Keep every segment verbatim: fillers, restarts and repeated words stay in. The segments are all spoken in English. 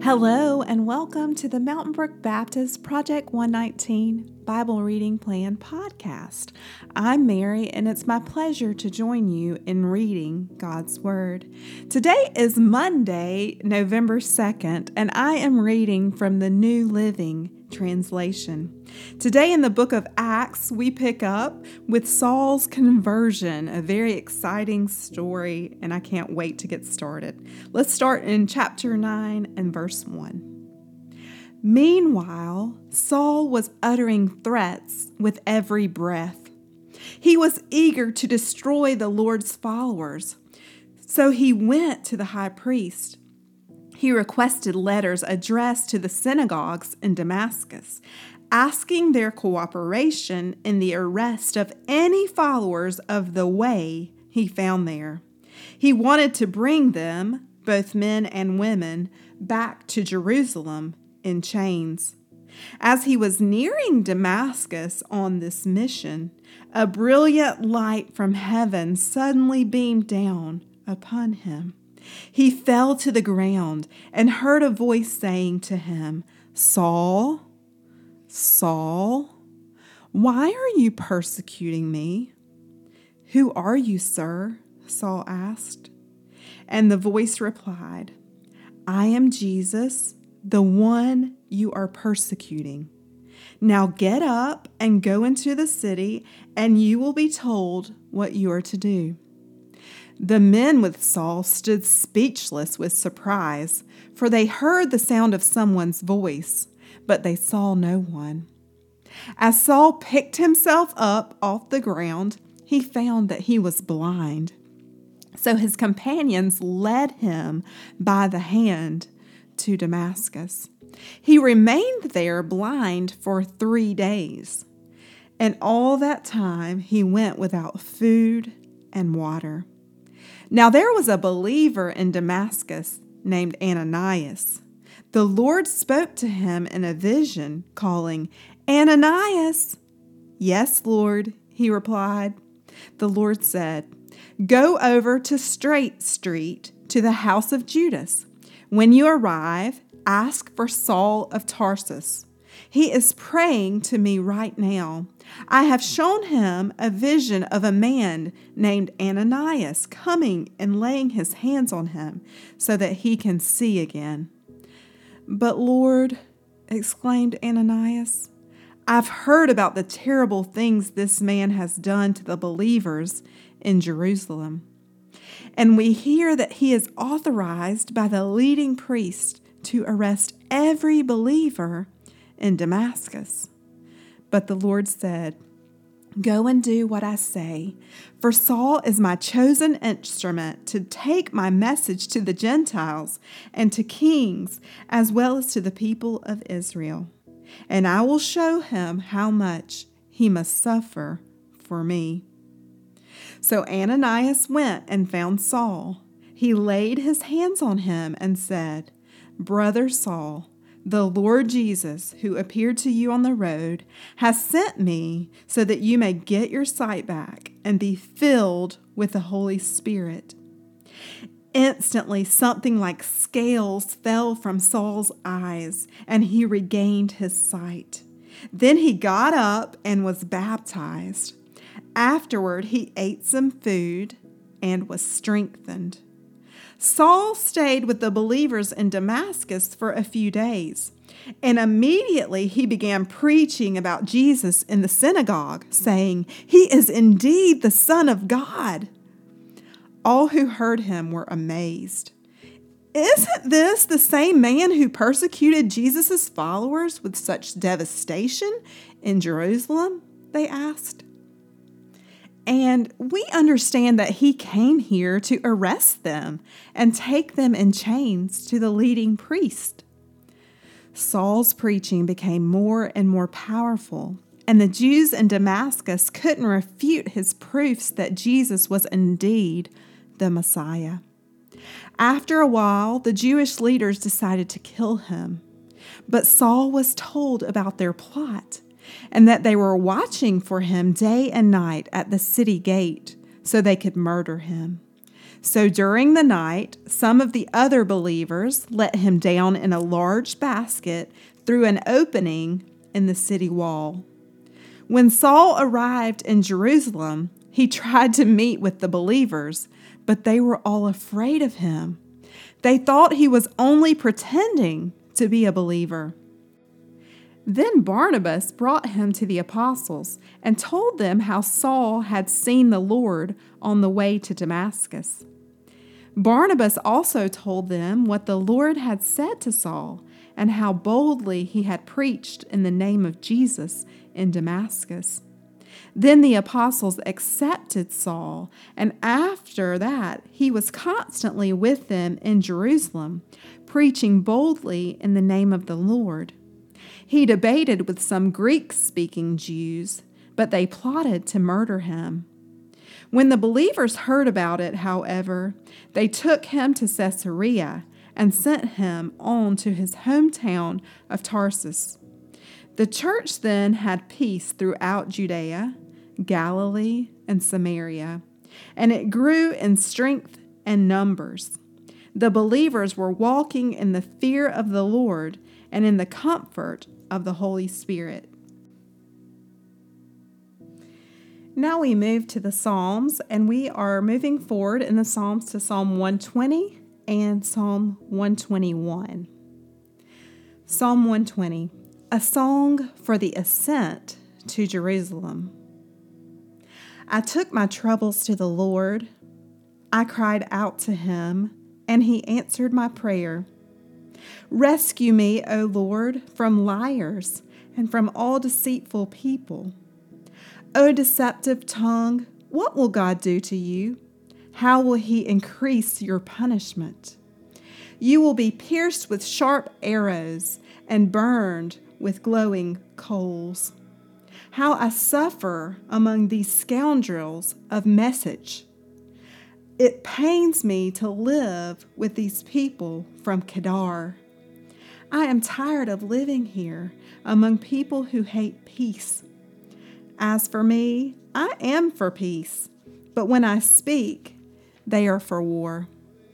Hello and welcome to the Mountain Brook Baptist Project one nineteen Bible Reading Plan podcast. I'm Mary and it's my pleasure to join you in reading God's Word. Today is Monday, November second, and I am reading from the New Living Translation. Today in the book of Acts, we pick up with Saul's conversion, a very exciting story, and I can't wait to get started. Let's start in chapter nine and verse one. Meanwhile, Saul was uttering threats with every breath. He was eager to destroy the Lord's followers, so he went to the high priest. He requested letters addressed to the synagogues in Damascus, asking their cooperation in the arrest of any followers of the way he found there. He wanted to bring them, both men and women, back to Jerusalem in chains. As he was nearing Damascus on this mission, a brilliant light from heaven suddenly beamed down upon him. He fell to the ground and heard a voice saying to him, "Saul, Saul, why are you persecuting me?" "Who are you, sir?" Saul asked. And the voice replied, "I am Jesus, the one you are persecuting. Now get up and go into the city, and you will be told what you are to do." The men with Saul stood speechless with surprise, for they heard the sound of someone's voice, but they saw no one. As Saul picked himself up off the ground, he found that he was blind. So his companions led him by the hand to Damascus. He remained there blind for three days, and all that time he went without food and water. Now there was a believer in Damascus named Ananias. The Lord spoke to him in a vision, calling, "Ananias." "Yes, Lord," he replied. The Lord said, "Go over to Straight Street to the house of Judas. When you arrive, ask for Saul of Tarsus. He is praying to me right now. I have shown him a vision of a man named Ananias coming and laying his hands on him so that he can see again." "But Lord," exclaimed Ananias, "I've heard about the terrible things this man has done to the believers in Jerusalem. And we hear that he is authorized by the leading priest to arrest every believer in Damascus." But the Lord said, "Go and do what I say, for Saul is my chosen instrument to take my message to the Gentiles and to kings, as well as to the people of Israel. And I will show him how much he must suffer for me." So Ananias went and found Saul. He laid his hands on him and said, "Brother Saul, the Lord Jesus, who appeared to you on the road, has sent me so that you may get your sight back and be filled with the Holy Spirit." Instantly, something like scales fell from Saul's eyes, and he regained his sight. Then he got up and was baptized. Afterward, he ate some food and was strengthened. Saul stayed with the believers in Damascus for a few days, and immediately he began preaching about Jesus in the synagogue, saying, "He is indeed the Son of God." All who heard him were amazed. "Isn't this the same man who persecuted Jesus' followers with such devastation in Jerusalem?" they asked. "And we understand that he came here to arrest them and take them in chains to the leading priest." Saul's preaching became more and more powerful, and the Jews in Damascus couldn't refute his proofs that Jesus was indeed the Messiah. After a while, the Jewish leaders decided to kill him, but Saul was told about their plot and that they were watching for him day and night at the city gate so they could murder him. So during the night, some of the other believers let him down in a large basket through an opening in the city wall. When Saul arrived in Jerusalem, he tried to meet with the believers, but they were all afraid of him. They thought he was only pretending to be a believer. Then Barnabas brought him to the apostles and told them how Saul had seen the Lord on the way to Damascus. Barnabas also told them what the Lord had said to Saul and how boldly he had preached in the name of Jesus in Damascus. Then the apostles accepted Saul, and after that he was constantly with them in Jerusalem, preaching boldly in the name of the Lord. He debated with some Greek-speaking Jews, but they plotted to murder him. When the believers heard about it, however, they took him to Caesarea and sent him on to his hometown of Tarsus. The church then had peace throughout Judea, Galilee, and Samaria, and it grew in strength and numbers. The believers were walking in the fear of the Lord and in the comfort of the Holy Spirit. Now we move to the Psalms, and we are moving forward in the Psalms to Psalm one twenty and Psalm one twenty-one. Psalm one twenty, a song for the ascent to Jerusalem. I took my troubles to the Lord. I cried out to him, and he answered my prayer. Rescue me, O Lord, from liars and from all deceitful people. O deceptive tongue, what will God do to you? How will he increase your punishment? You will be pierced with sharp arrows and burned with glowing coals. How I suffer among these scoundrels of message. It pains me to live with these people from Kedar. I am tired of living here among people who hate peace. As for me, I am for peace, but when I speak, they are for war.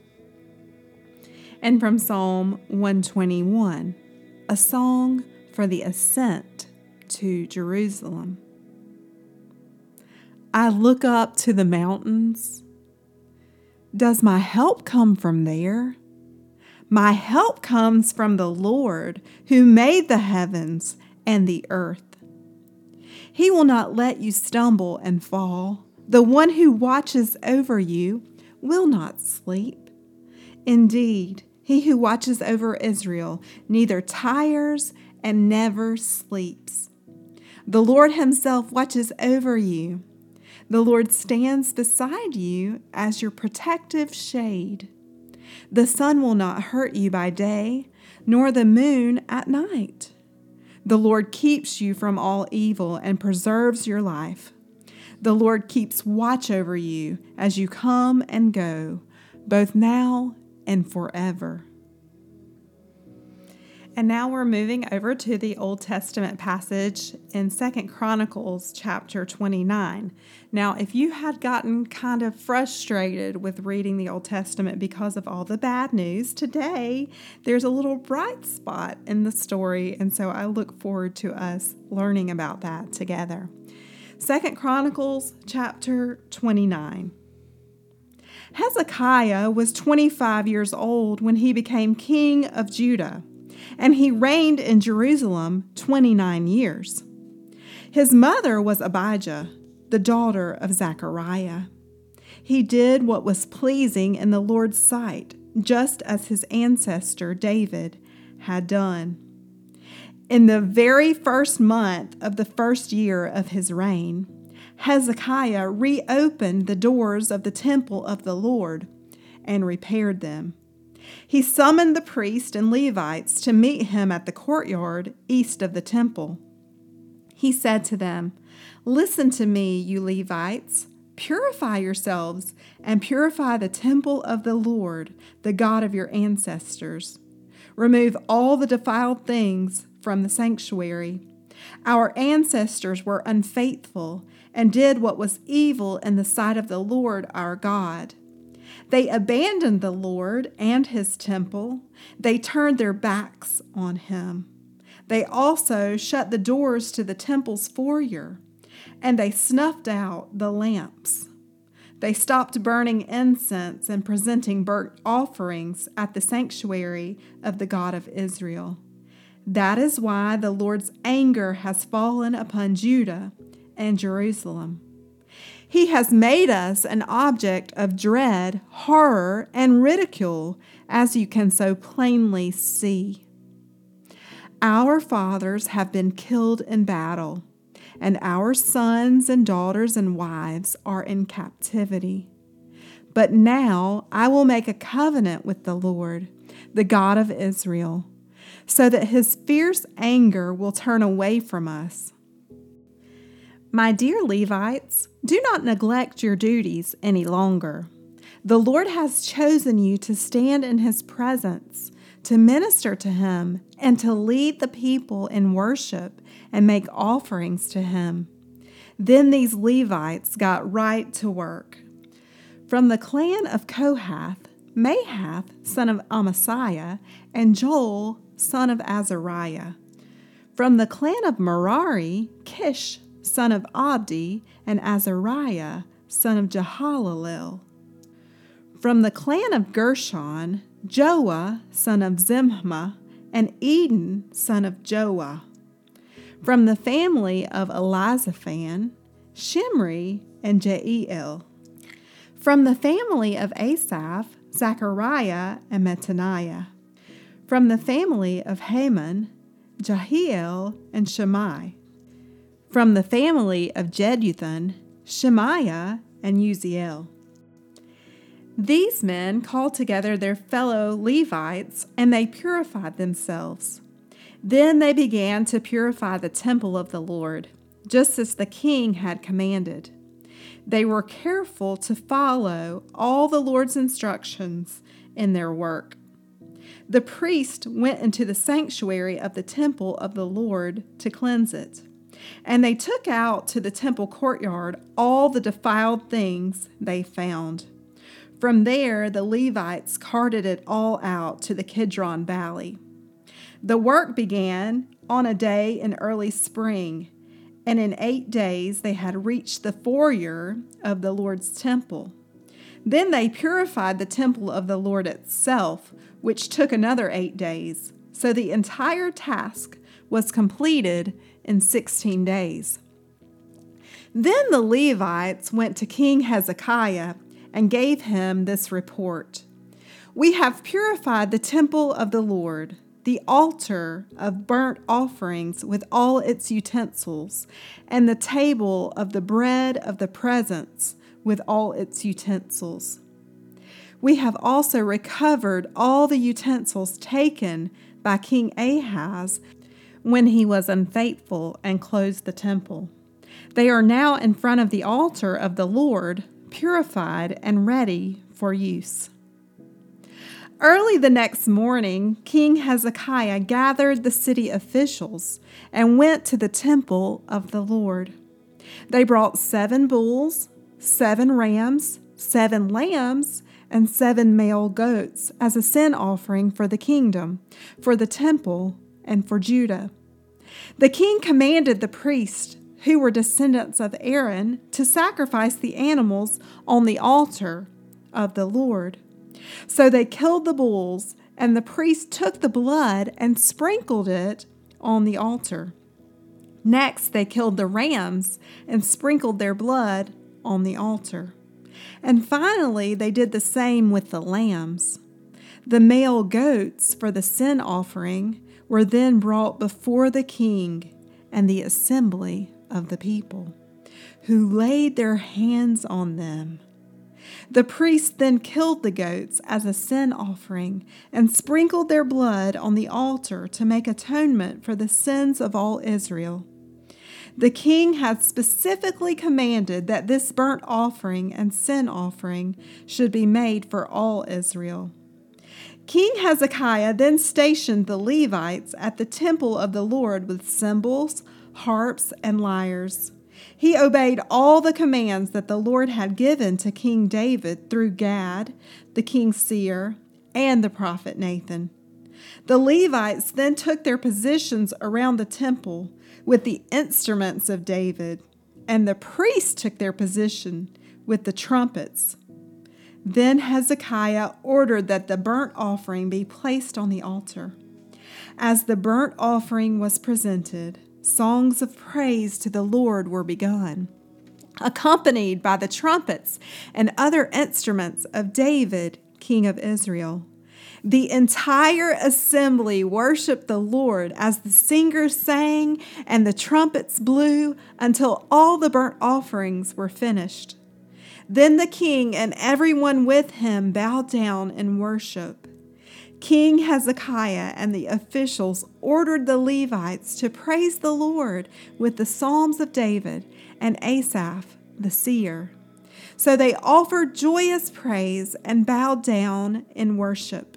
And from Psalm one twenty-one, a song for the ascent to Jerusalem. I look up to the mountains. Does my help come from there? My help comes from the Lord who made the heavens and the earth. He will not let you stumble and fall. The one who watches over you will not sleep. Indeed, he who watches over Israel neither tires and never sleeps. The Lord himself watches over you. The Lord stands beside you as your protective shade. The sun will not hurt you by day, nor the moon at night. The Lord keeps you from all evil and preserves your life. The Lord keeps watch over you as you come and go, both now and forever. And now we're moving over to the Old Testament passage in Second Chronicles chapter twenty-nine. Now, if you had gotten kind of frustrated with reading the Old Testament because of all the bad news, today there's a little bright spot in the story, and so I look forward to us learning about that together. Second Chronicles chapter twenty-nine. Hezekiah was twenty-five years old when he became king of Judah, and he reigned in Jerusalem twenty-nine years. His mother was Abijah, the daughter of Zechariah. He did what was pleasing in the Lord's sight, just as his ancestor David had done. In the very first month of the first year of his reign, Hezekiah reopened the doors of the temple of the Lord and repaired them. He summoned the priests and Levites to meet him at the courtyard east of the temple. He said to them, "Listen to me, you Levites. Purify yourselves and purify the temple of the Lord, the God of your ancestors. Remove all the defiled things from the sanctuary. Our ancestors were unfaithful and did what was evil in the sight of the Lord our God. They abandoned the Lord and his temple. They turned their backs on him. They also shut the doors to the temple's foyer, and they snuffed out the lamps. They stopped burning incense and presenting burnt offerings at the sanctuary of the God of Israel. That is why the Lord's anger has fallen upon Judah and Jerusalem. He has made us an object of dread, horror, and ridicule, as you can so plainly see. Our fathers have been killed in battle, and our sons and daughters and wives are in captivity. But now I will make a covenant with the Lord, the God of Israel, so that his fierce anger will turn away from us. My dear Levites, do not neglect your duties any longer. The Lord has chosen you to stand in his presence, to minister to him, and to lead the people in worship and make offerings to him. Then these Levites got right to work. From the clan of Kohath, Mahath, son of Amasiah, and Joel, son of Azariah. From the clan of Merari, Kish, son of Abdi, and Azariah, son of Jehalalel. From the clan of Gershon, Joah, son of Zimhah, and Eden, son of Joah. From the family of Elizaphan, Shimri, and Jeiel. From the family of Asaph, Zechariah, and Mattaniah. From the family of Haman, Jehiel, and Shammai. From the family of Jeduthun, Shemaiah, and Uziel. These men called together their fellow Levites, and they purified themselves. Then they began to purify the temple of the Lord, just as the king had commanded. They were careful to follow all the Lord's instructions in their work. The priest went into the sanctuary of the temple of the Lord to cleanse it. And they took out to the temple courtyard all the defiled things they found. From there, the Levites carted it all out to the Kidron Valley. The work began on a day in early spring, and in eight days they had reached the foyer of the Lord's temple. Then they purified the temple of the Lord itself, which took another eight days. So the entire task was completed in sixteen days. Then the Levites went to King Hezekiah and gave him this report. We have purified the temple of the Lord, the altar of burnt offerings with all its utensils, and the table of the bread of the presence with all its utensils. We have also recovered all the utensils taken by King Ahaz when he was unfaithful and closed the temple. They are now in front of the altar of the Lord, purified and ready for use. Early the next morning, King Hezekiah gathered the city officials and went to the temple of the Lord. They brought seven bulls, seven rams, seven lambs, and seven male goats as a sin offering for the kingdom, for the temple, and for Judah. The king commanded the priests, who were descendants of Aaron, to sacrifice the animals on the altar of the Lord. So they killed the bulls, and the priest took the blood and sprinkled it on the altar. Next, they killed the rams and sprinkled their blood on the altar. And finally, they did the same with the lambs. The male goats for the sin offering were then brought before the king and the assembly of the people, who laid their hands on them. The priest then killed the goats as a sin offering and sprinkled their blood on the altar to make atonement for the sins of all Israel. The king had specifically commanded that this burnt offering and sin offering should be made for all Israel. King Hezekiah then stationed the Levites at the temple of the Lord with cymbals, harps, and lyres. He obeyed all the commands that the Lord had given to King David through Gad, the king's seer, and the prophet Nathan. The Levites then took their positions around the temple with the instruments of David, and the priests took their position with the trumpets. Then Hezekiah ordered that the burnt offering be placed on the altar. As the burnt offering was presented, songs of praise to the Lord were begun, accompanied by the trumpets and other instruments of David, king of Israel. The entire assembly worshiped the Lord as the singers sang and the trumpets blew until all the burnt offerings were finished. Then the king and everyone with him bowed down in worship. King Hezekiah and the officials ordered the Levites to praise the Lord with the Psalms of David and Asaph, the seer. So they offered joyous praise and bowed down in worship.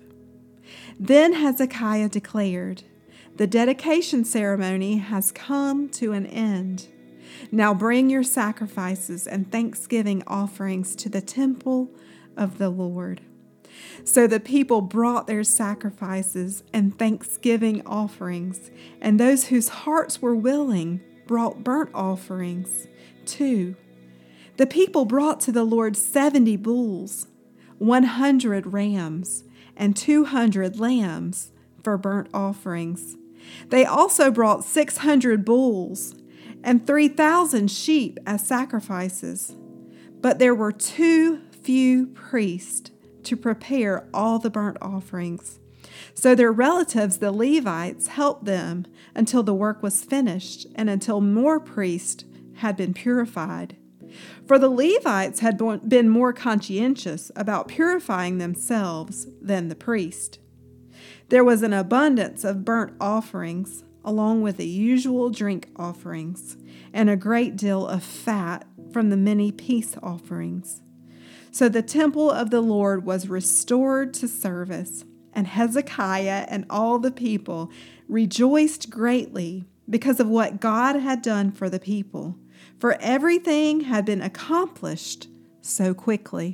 Then Hezekiah declared, "The dedication ceremony has come to an end. Now bring your sacrifices and thanksgiving offerings to the temple of the Lord." So the people brought their sacrifices and thanksgiving offerings, and those whose hearts were willing brought burnt offerings too. The people brought to the Lord seventy bulls, one hundred rams, and two hundred lambs for burnt offerings. They also brought six hundred bulls and three thousand sheep as sacrifices. But there were too few priests to prepare all the burnt offerings. So their relatives, the Levites, helped them until the work was finished and until more priests had been purified. For the Levites had been more conscientious about purifying themselves than the priest. There was an abundance of burnt offerings, along with the usual drink offerings, and a great deal of fat from the many peace offerings. So the temple of the Lord was restored to service, and Hezekiah and all the people rejoiced greatly because of what God had done for the people, for everything had been accomplished so quickly.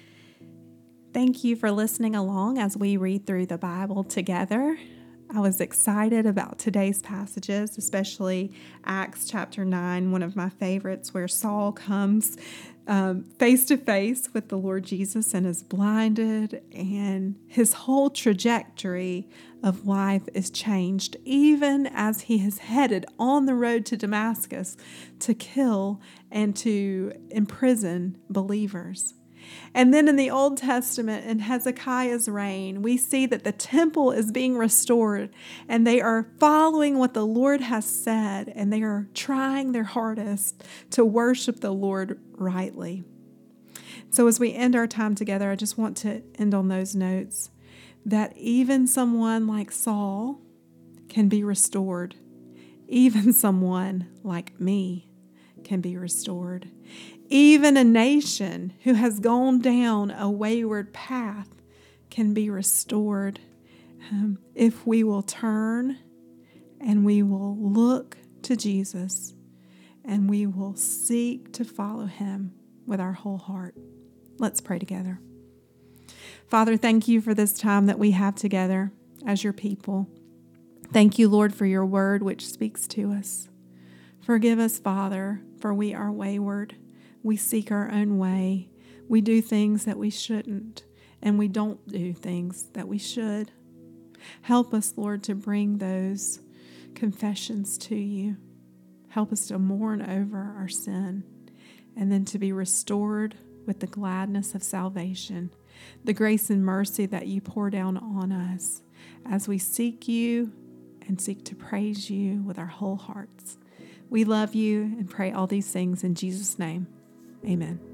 Thank you for listening along as we read through the Bible together. I was excited about today's passages, especially Acts chapter nine, one of my favorites, where Saul comes um, face to face with the Lord Jesus and is blinded, and his whole trajectory of life is changed, even as he is headed on the road to Damascus to kill and to imprison believers. And then in the Old Testament, in Hezekiah's reign, we see that the temple is being restored, and they are following what the Lord has said, and they are trying their hardest to worship the Lord rightly. So as we end our time together, I just want to end on those notes that even someone like Saul can be restored. Even someone like me can be restored. Even a nation who has gone down a wayward path can be restored um, if we will turn and we will look to Jesus and we will seek to follow him with our whole heart. Let's pray together. Father, thank you for this time that we have together as your people. Thank you, Lord, for your word which speaks to us. Forgive us, Father, for we are wayward. We seek our own way. We do things that we shouldn't, and we don't do things that we should. Help us, Lord, to bring those confessions to you. Help us to mourn over our sin, and then to be restored with the gladness of salvation, the grace and mercy that you pour down on us as we seek you and seek to praise you with our whole hearts. We love you and pray all these things in Jesus' name. Amen.